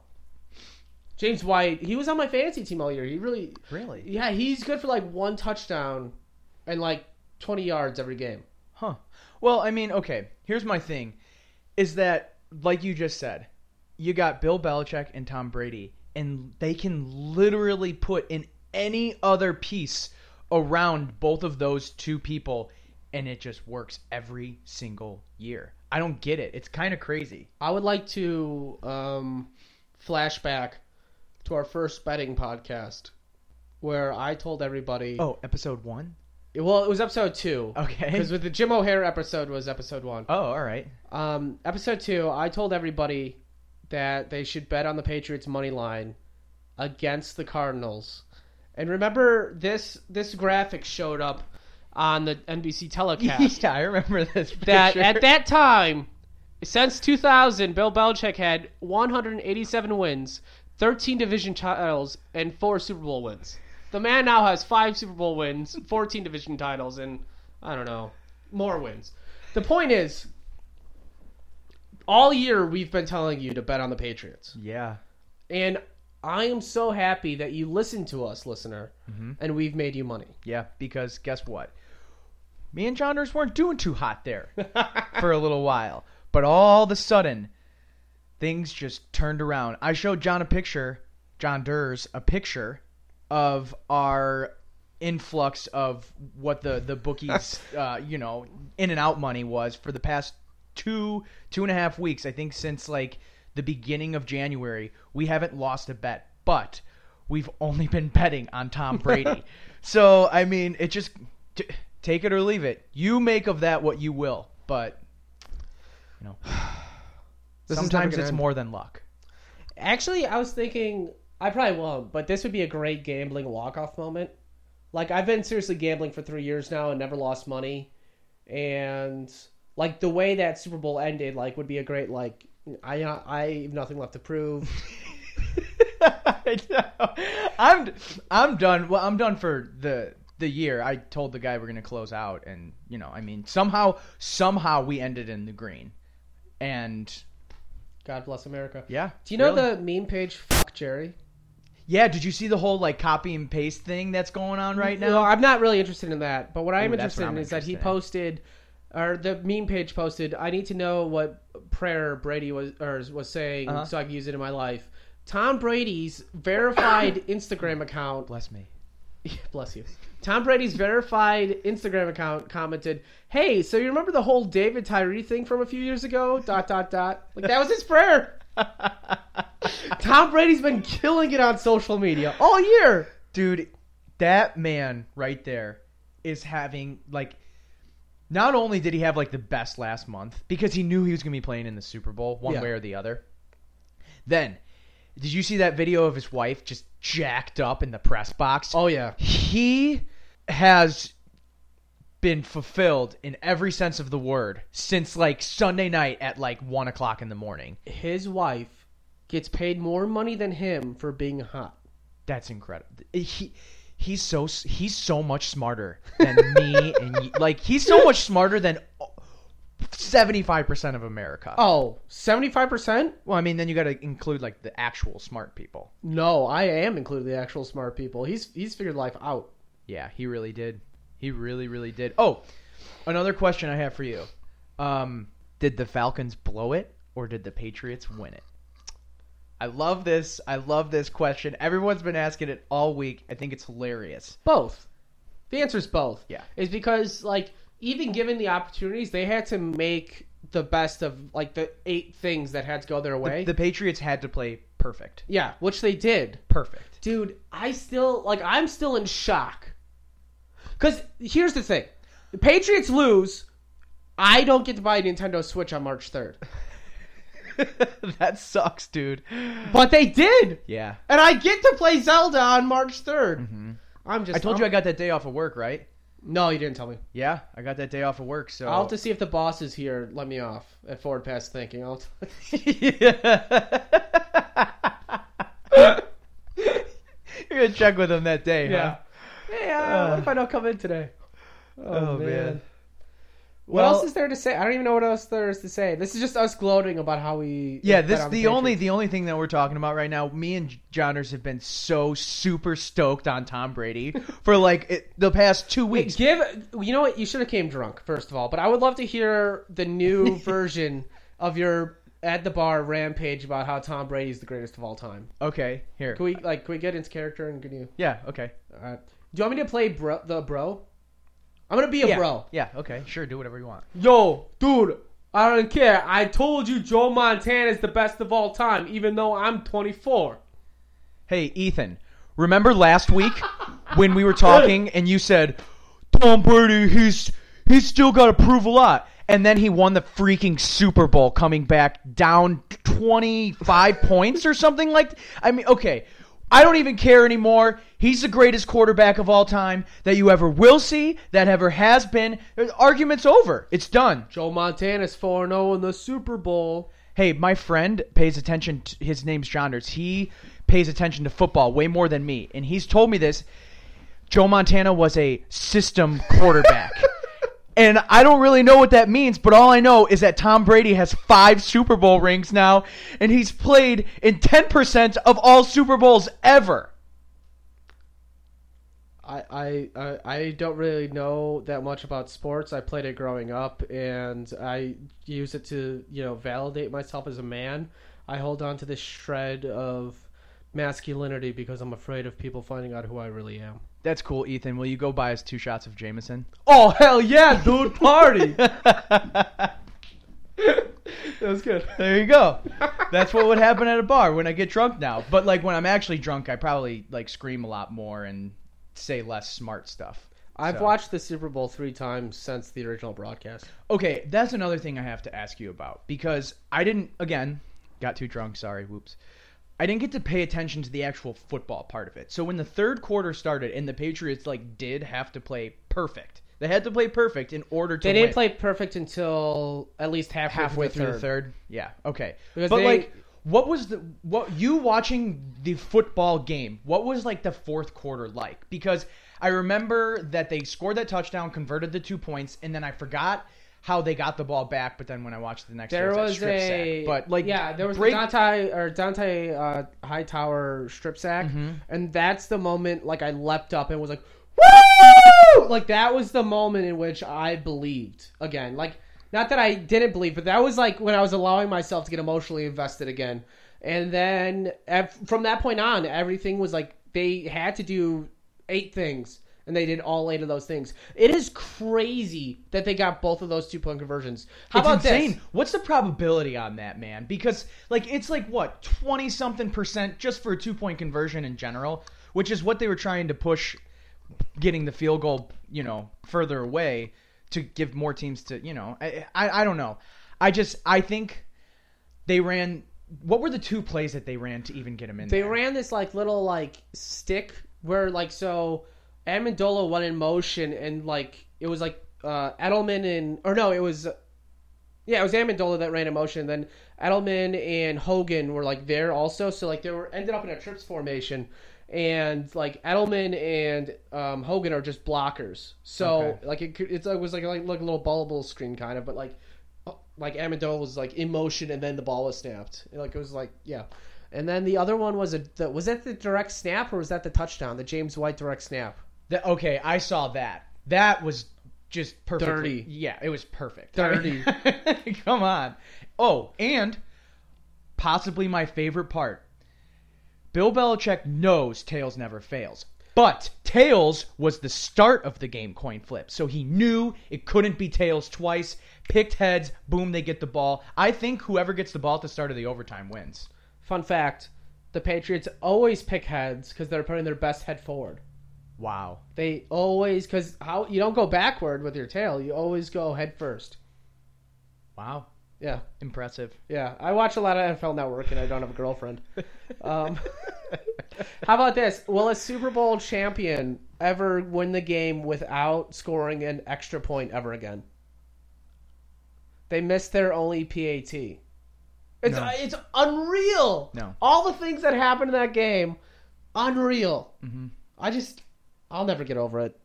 Speaker 1: James White, he was on my fantasy team all year. He really...
Speaker 3: Really?
Speaker 1: Yeah, he's good for like 1 touchdown and like 20 yards every game.
Speaker 3: Huh. Well, I mean, okay, here's my thing. Is that, like you just said, you got Bill Belichick and Tom Brady, and they can literally put in any other piece around both of those 2 people, and it just works every single year. I don't get it. It's kind of crazy.
Speaker 1: I would like to flashback to our first betting podcast where I told everybody...
Speaker 3: Oh, episode 1?
Speaker 1: Well, it was episode 2.
Speaker 3: Okay.
Speaker 1: Because with the Jim O'Hare episode was episode 1.
Speaker 3: Oh, all right.
Speaker 1: Episode 2, I told everybody that they should bet on the Patriots money line against the Cardinals. And remember, this graphic showed up on the NBC telecast.
Speaker 3: Yeah, I remember this picture.
Speaker 1: That at that time, since 2000, Bill Belichick had 187 wins, 13 division titles, and 4 Super Bowl wins. The man now has 5 Super Bowl wins, 14 division titles, and, I don't know, more wins. The point is, all year we've been telling you to bet on the Patriots.
Speaker 3: Yeah.
Speaker 1: And I am so happy that you listened to us, listener, and we've made you money.
Speaker 3: Yeah, because guess what? Me and John Durs weren't doing too hot there for a little while. But all of a sudden, things just turned around. I showed John Durs a picture of our influx of what the bookies, in and out money was for the past 2.5 weeks. I think since like the beginning of January, we haven't lost a bet, but we've only been betting on Tom Brady. So, I mean, take it or leave it. You make of that what you will. But, you know, sometimes it's more than luck.
Speaker 1: Actually, I was thinking I probably won't, but this would be a great gambling walk-off moment. Like, I've been seriously gambling for 3 years now and never lost money. And, like, the way that Super Bowl ended, like, would be a great, like, I have nothing left to prove.
Speaker 3: I know. I'm done. Well, I'm done for the year. I told the guy we're going to close out. And, you know, I mean, somehow we ended in the green. And
Speaker 1: God bless America.
Speaker 3: Yeah.
Speaker 1: Do you know the meme page, Fuck Jerry?
Speaker 3: Yeah, did you see the whole like copy and paste thing that's going on right now?
Speaker 1: No, I'm not really interested in that. But what I am interested in is that he posted, or the meme page posted, I need to know what prayer Brady was saying so I can use it in my life. Tom Brady's verified Instagram account.
Speaker 3: Bless me.
Speaker 1: Bless you. Tom Brady's verified Instagram account commented, "Hey, so you remember the whole David Tyree thing from a few years ago? ... Like that was his prayer." Tom Brady's been killing it on social media all year.
Speaker 3: Dude, that man right there is having, like, not only did he have, like, the best last month, because he knew he was going to be playing in the Super Bowl one way or the other. Then, did you see that video of his wife just jacked up in the press box?
Speaker 1: Oh, yeah.
Speaker 3: He has been fulfilled in every sense of the word since, like, Sunday night at, like, 1 o'clock in the morning.
Speaker 1: His wife gets paid more money than him for being hot.
Speaker 3: That's incredible. He's so much smarter than me and like he's so much smarter than 75% of America.
Speaker 1: Oh, 75%?
Speaker 3: Well, I mean, then you got to include like the actual smart people.
Speaker 1: No, I am including the actual smart people. He's figured life out.
Speaker 3: Yeah, he really did. He really, really did. Oh, another question I have for you. Did the Falcons blow it or did the Patriots win it? I love this question. Everyone's been asking it all week. I think it's hilarious.
Speaker 1: Both. The answer is both.
Speaker 3: Yeah.
Speaker 1: Is because, like, even given the opportunities, they had to make the best of, like, the 8 things that had to go their way.
Speaker 3: The Patriots had to play perfect.
Speaker 1: Yeah, which they did.
Speaker 3: Perfect.
Speaker 1: Dude, I'm still in shock. Because here's the thing. The Patriots lose. I don't get to buy a Nintendo Switch on March 3rd.
Speaker 3: That sucks, dude.
Speaker 1: But they did.
Speaker 3: Yeah.
Speaker 1: And I get to play Zelda on March 3rd.
Speaker 3: Mm-hmm.
Speaker 1: I
Speaker 3: told you I got that day off of work, right?
Speaker 1: No, you didn't tell me.
Speaker 3: Yeah, I got that day off of work, so...
Speaker 1: I'll have to see if the boss is here. Let me off at Forward Pass Thinking. You're
Speaker 3: going to check with him that day,
Speaker 1: yeah.
Speaker 3: Huh?
Speaker 1: Hey, what if I don't come in today?
Speaker 3: Oh man.
Speaker 1: What else is there to say? I don't even know what else there is to say. This is just us gloating about how we...
Speaker 3: Yeah, this the only thing that we're talking about right now. Me and Johners have been so super stoked on Tom Brady for like the past 2 weeks.
Speaker 1: You know what? You should have came drunk, first of all. But I would love to hear the new version of your at the bar rampage about how Tom Brady is the greatest of all time.
Speaker 3: Okay, here.
Speaker 1: Can we get into character and can you?
Speaker 3: Yeah. Okay.
Speaker 1: All right. Do you want me to play the bro? I'm going to be a bro.
Speaker 3: Yeah, okay. Sure, do whatever you want.
Speaker 1: Yo, dude, I don't care. I told you Joe Montana is the best of all time, even though I'm 24.
Speaker 3: Hey, Ethan, remember last week when we were talking and you said, Tom Brady, he's still got to prove a lot. And then he won the freaking Super Bowl coming back down 25 points or something like that. I mean, okay. I don't even care anymore. He's the greatest quarterback of all time that you ever will see, that ever has been. The argument's over. It's done.
Speaker 1: Joe Montana's 4-0 in the Super Bowl.
Speaker 3: Hey, my friend pays attention to, his name's Johners. He pays attention to football way more than me. And he's told me this. Joe Montana was a system quarterback. And I don't really know what that means, but all I know is that Tom Brady has 5 Super Bowl rings now, and he's played in 10% of all Super Bowls ever.
Speaker 1: I don't really know that much about sports. I played it growing up, and I use it to, validate myself as a man. I hold on to this shred of masculinity because I'm afraid of people finding out who I really am.
Speaker 3: That's cool, Ethan. Will you go buy us 2 shots of Jameson?
Speaker 1: Oh, hell yeah, dude. Party. That was good.
Speaker 3: There you go. That's what would happen at a bar when I get drunk now. But, like, when I'm actually drunk, I probably, like, scream a lot more and say less smart stuff.
Speaker 1: I've
Speaker 3: So.
Speaker 1: watched the Super Bowl 3 times since the original broadcast.
Speaker 3: Okay, that's another thing I have to ask you about because I didn't, again, got too drunk, sorry, whoops. I didn't get to pay attention to the actual football part of it. So when the third quarter started and the Patriots did have to play perfect. They had to play perfect in order to
Speaker 1: They
Speaker 3: win.
Speaker 1: didn't play perfect until at least halfway
Speaker 3: through the third. Yeah, okay.
Speaker 1: Because
Speaker 3: But what was you watching the football game? What was the fourth quarter like? Because I remember that they scored that touchdown, converted the 2 points, and then I forgot how they got the ball back. But then when I watched the next,
Speaker 1: there
Speaker 3: that
Speaker 1: was
Speaker 3: strip sack. But
Speaker 1: there was the Dante Hightower strip sack, and that's the moment I leapt up and was like, woo! That was the moment in which I believed again. Not that I didn't believe, but that was when I was allowing myself to get emotionally invested again. And then from that point on, everything was they had to do 8 things, and they did all 8 of those things. It is crazy that they got both of those 2-point conversions. How
Speaker 3: it's
Speaker 1: about
Speaker 3: insane.
Speaker 1: this?
Speaker 3: What's the probability on that, man? Because it's what 20-something% just for a 2-point conversion in general, which is what they were trying to push, getting the field goal, further away to give more teams to, I don't know. I think they ran. What were the 2 plays that they ran to even get him in
Speaker 1: They
Speaker 3: there?
Speaker 1: ran this little stick where so Amendola went in motion and it was Edelman and it was Amendola that ran in motion. Then Edelman and Hogan were there also, so they were ended up in a trips formation, and Edelman and Hogan are just blockers. So
Speaker 3: Okay.
Speaker 1: it was like a little bubble screen kind of, but Amendola was in motion and then the ball was snapped. It was yeah. And then the other one was was that the direct snap or was that the touchdown? The James White direct snap.
Speaker 3: Okay, I saw that. That was just perfect.
Speaker 1: Dirty.
Speaker 3: Yeah, it was perfect.
Speaker 1: Dirty.
Speaker 3: Come on. Oh, and possibly my favorite part. Bill Belichick knows tails never fails. But tails was the start of the game coin flip. So he knew it couldn't be tails twice. Picked heads, boom, they get the ball. I think whoever gets the ball at the start of the overtime wins.
Speaker 1: Fun fact, the Patriots always pick heads because they're putting their best head forward.
Speaker 3: Wow.
Speaker 1: They always, because you don't go backward with your tail. You always go head first.
Speaker 3: Wow.
Speaker 1: Yeah.
Speaker 3: Impressive.
Speaker 1: Yeah. I watch a lot of NFL Network and I don't have a girlfriend. How about this? Will a Super Bowl champion ever win the game without scoring an extra point ever again? They missed their only PAT. It's unreal.
Speaker 3: No.
Speaker 1: All the things that happened in that game, unreal.
Speaker 3: Mm-hmm.
Speaker 1: I'll never get over it.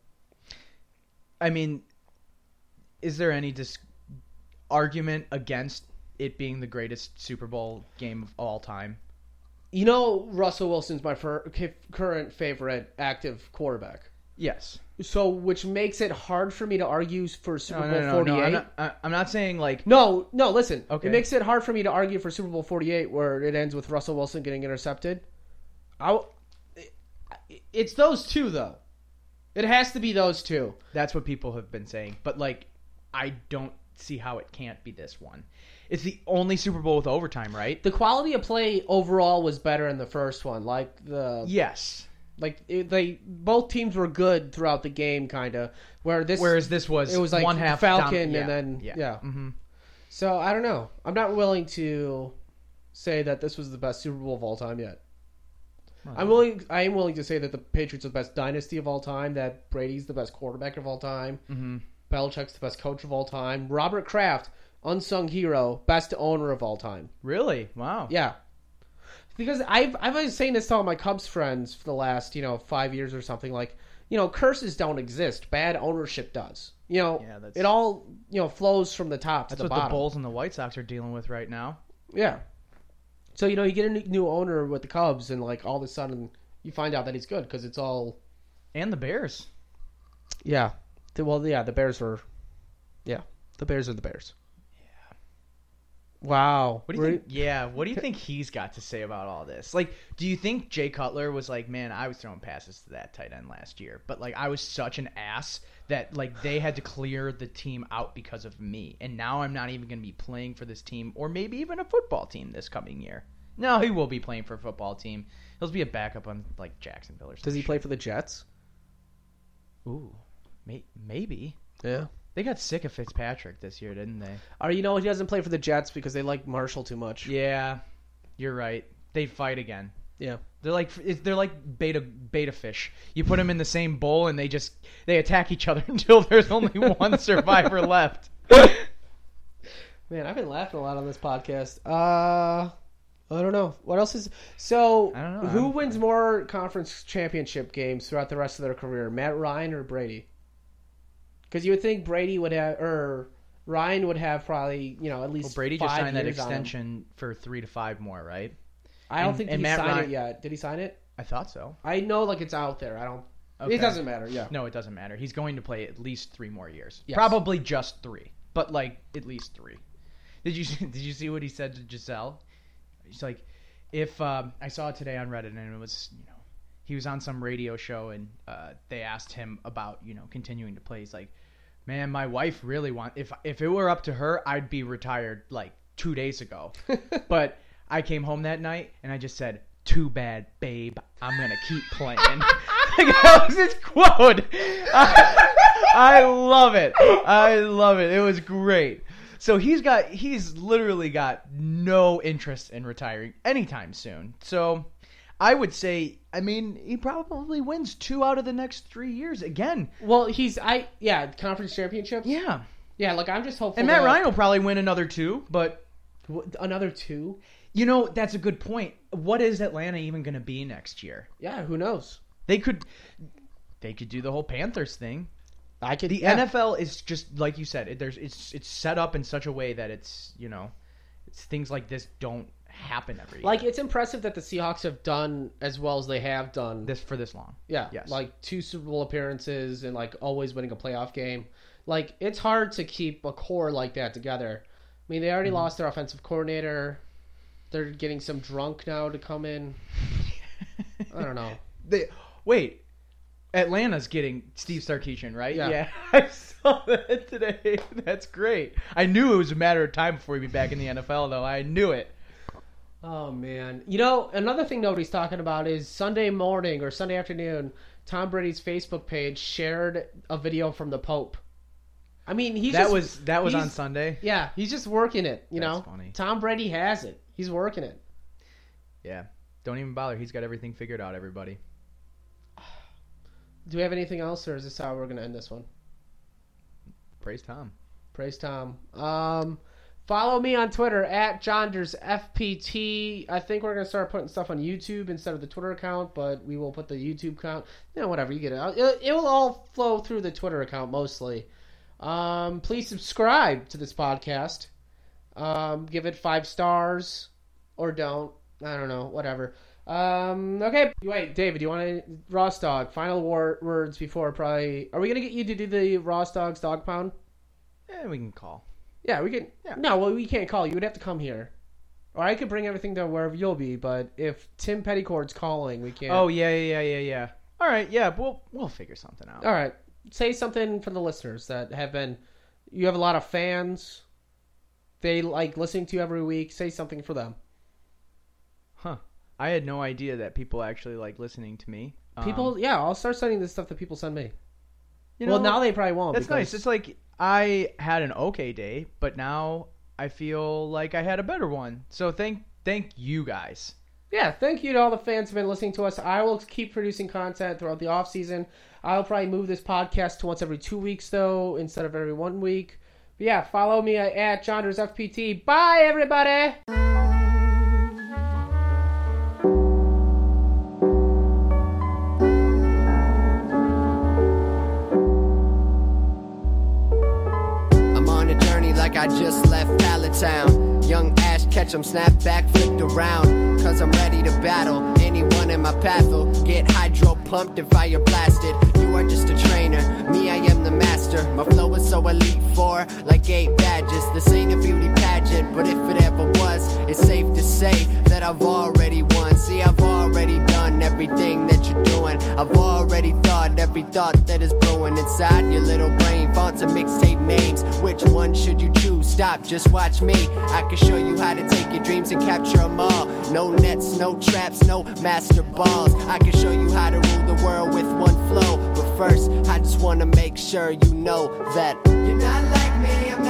Speaker 3: I mean, is there any argument against it being the greatest Super Bowl game of all time?
Speaker 1: Russell Wilson's my current favorite active quarterback.
Speaker 3: Yes.
Speaker 1: So, which makes it hard for me to argue for Super Bowl 48.
Speaker 3: No, I'm not saying
Speaker 1: No, listen.
Speaker 3: Okay.
Speaker 1: It makes it hard for me to argue for Super Bowl 48 where it ends with Russell Wilson getting intercepted. It's those two, though. It has to be those two.
Speaker 3: That's what people have been saying. But, I don't see how it can't be this one. It's the only Super Bowl with overtime, right?
Speaker 1: The quality of play overall was better in the first one.
Speaker 3: Yes.
Speaker 1: Both teams were good throughout the game, kind of.
Speaker 3: Whereas this was
Speaker 1: it was
Speaker 3: one half
Speaker 1: Falcon
Speaker 3: down,
Speaker 1: and then
Speaker 3: yeah. Mm-hmm.
Speaker 1: So I don't know. I'm not willing to say that this was the best Super Bowl of all time yet. I am willing to say that the Patriots are the best dynasty of all time. That Brady's the best quarterback of all time.
Speaker 3: Mm-hmm.
Speaker 1: Belichick's the best coach of all time. Robert Kraft, unsung hero, best owner of all time.
Speaker 3: Really? Wow.
Speaker 1: Yeah. Because I've been saying this to all my Cubs friends for the last 5 years or something. Curses don't exist. Bad ownership does. It all flows from the top to the bottom.
Speaker 3: That's what the Bulls and the White Sox are dealing with right now.
Speaker 1: Yeah. So you get a new owner with the Cubs, and all of a sudden you find out that he's good because it's all.
Speaker 3: And the Bears.
Speaker 1: Yeah. The Bears are. Yeah, the Bears are the Bears.
Speaker 3: Yeah.
Speaker 1: Wow.
Speaker 3: What do you think? Yeah. What do you think he's got to say about all this? Do you think Jay Cutler was like, man, I was throwing passes to that tight end last year, but I was such an ass that they had to clear the team out because of me, and now I'm not even going to be playing for this team or maybe even a football team this coming year. No, he will be playing for a football team. He'll be a backup on Jacksonville or something.
Speaker 1: Does he play for the Jets?
Speaker 3: Ooh, Maybe.
Speaker 1: Yeah.
Speaker 3: They got sick of Fitzpatrick this year, didn't they?
Speaker 1: Or he doesn't play for the Jets because they like Marshall too much.
Speaker 3: Yeah, you're right. They fight again.
Speaker 1: Yeah.
Speaker 3: They're like beta fish. You put them in the same bowl and they attack each other until there's only one survivor left.
Speaker 1: Man, I've been laughing a lot on this podcast. I don't know. What else is... So,
Speaker 3: I don't know.
Speaker 1: Who wins more conference championship games throughout the rest of their career? Matt Ryan or Brady? Because you would think Brady would have... Or Ryan would have probably, at least 5
Speaker 3: Brady just signed that
Speaker 1: years on him.
Speaker 3: extension for 3 to 5 more, right?
Speaker 1: I don't think he
Speaker 3: Matt
Speaker 1: signed
Speaker 3: Ryan,
Speaker 1: it yet. Did he sign it?
Speaker 3: I thought so.
Speaker 1: I know it's out there. I don't...
Speaker 3: Okay.
Speaker 1: It doesn't matter, yeah.
Speaker 3: No, it doesn't matter. He's going to play at least 3 more years.
Speaker 1: Yes.
Speaker 3: Probably just 3, but at least 3. Did you see what he said to Giselle? He's like, if I saw it today on Reddit, and it was he was on some radio show and they asked him about continuing to play. He's like, man, my wife really if it were up to her, I'd be retired 2 days ago, but I came home that night and I just said, too bad, babe. I'm gonna keep playing. That was his quote. I love it. It was great. So he's literally got no interest in retiring anytime soon. So I would say, he probably wins 2 out of the next 3 years again.
Speaker 1: Well, conference championships?
Speaker 3: Yeah.
Speaker 1: Yeah, I'm just hopeful.
Speaker 3: And Matt Ryan will probably win another 2, but...
Speaker 1: Another 2?
Speaker 3: That's a good point. What is Atlanta even going to be next year?
Speaker 1: Yeah, who knows?
Speaker 3: They could do the whole Panthers thing. The
Speaker 1: Yeah.
Speaker 3: NFL is just like you said. It's set up in such a way that it's things like this don't happen every year.
Speaker 1: It's impressive that the Seahawks have done as well as they have done
Speaker 3: for this long.
Speaker 1: Yeah,
Speaker 3: Yes.
Speaker 1: 2 Super Bowl appearances and always winning a playoff game. It's hard to keep a core like that together. They already lost their offensive coordinator. They're getting some drunk now to come in. I don't know.
Speaker 3: Wait. Atlanta's getting Steve Sarkisian, right?
Speaker 1: Yeah.
Speaker 3: I saw that today. That's great. I knew it was a matter of time before he'd be back in the NFL, though. I knew it.
Speaker 1: Oh, man. Another thing nobody's talking about is Sunday morning or Sunday afternoon, Tom Brady's Facebook page shared a video from the Pope. That was on Sunday?
Speaker 3: Yeah,
Speaker 1: he's just working it,
Speaker 3: That's funny.
Speaker 1: Tom Brady has it. He's working it.
Speaker 3: Yeah. Don't even bother. He's got everything figured out, everybody.
Speaker 1: Do we have anything else, or is this how we're going to end this one?
Speaker 3: Praise Tom.
Speaker 1: Praise Tom. Follow me on Twitter at JondersFPT. I think we're going to start putting stuff on YouTube instead of the Twitter account, but we will put the YouTube account. Whatever, you get it. It will all flow through the Twitter account mostly. Please subscribe to this podcast. Give it 5 stars or don't. I don't know. Whatever. Okay. Wait, David, you want to Ross Dog? Final words before probably. Are we gonna get you to do the Ross Dog's Dog Pound?
Speaker 3: Yeah, we can call.
Speaker 1: Yeah, we can. Yeah. No, well, we can't call. You would have to come here, or I could bring everything to wherever you'll be. But if Tim Petticourt's calling, we can't.
Speaker 3: Oh yeah. All right, yeah, we'll figure something out.
Speaker 1: All right. Say something for the listeners that have been. You have a lot of fans. They like listening to you every week. Say something for them.
Speaker 3: Huh. I had no idea that people actually like listening to me.
Speaker 1: People, I'll start sending this stuff that people send me.
Speaker 3: Well,
Speaker 1: now they probably won't.
Speaker 3: That's nice. It's like I had an okay day, but now I feel like I had a better one. So thank you guys.
Speaker 1: Yeah, thank you to all the fans who have been listening to us. I will keep producing content throughout the off season. I'll probably move this podcast to once every 2 weeks, though, instead of every 1 week. But yeah, follow me at JondersFPT. Bye, everybody!
Speaker 4: I'm on a journey like I just left Palatown. Young Ash catch 'em, snap back, flipped around. Cause I'm ready to battle anyone in my path will get hydro pumped and fire blasted. You are just a trainer, me I am the master. My flow is so elite for like 8 badges. This ain't a beauty pageant, but if it ever was, it's safe to say that I've already won. See, I've already done everything that you you're doing. I've already thought every thought that is brewing inside your little brain. Fonts and mixtape names, which one should you choose? Stop, just watch me. I can show you how to take your dreams and capture them all. No nets, no traps, no master balls. I can show you how to rule the world with one flow. But first, I just wanna make sure you know that you're not like me, I'm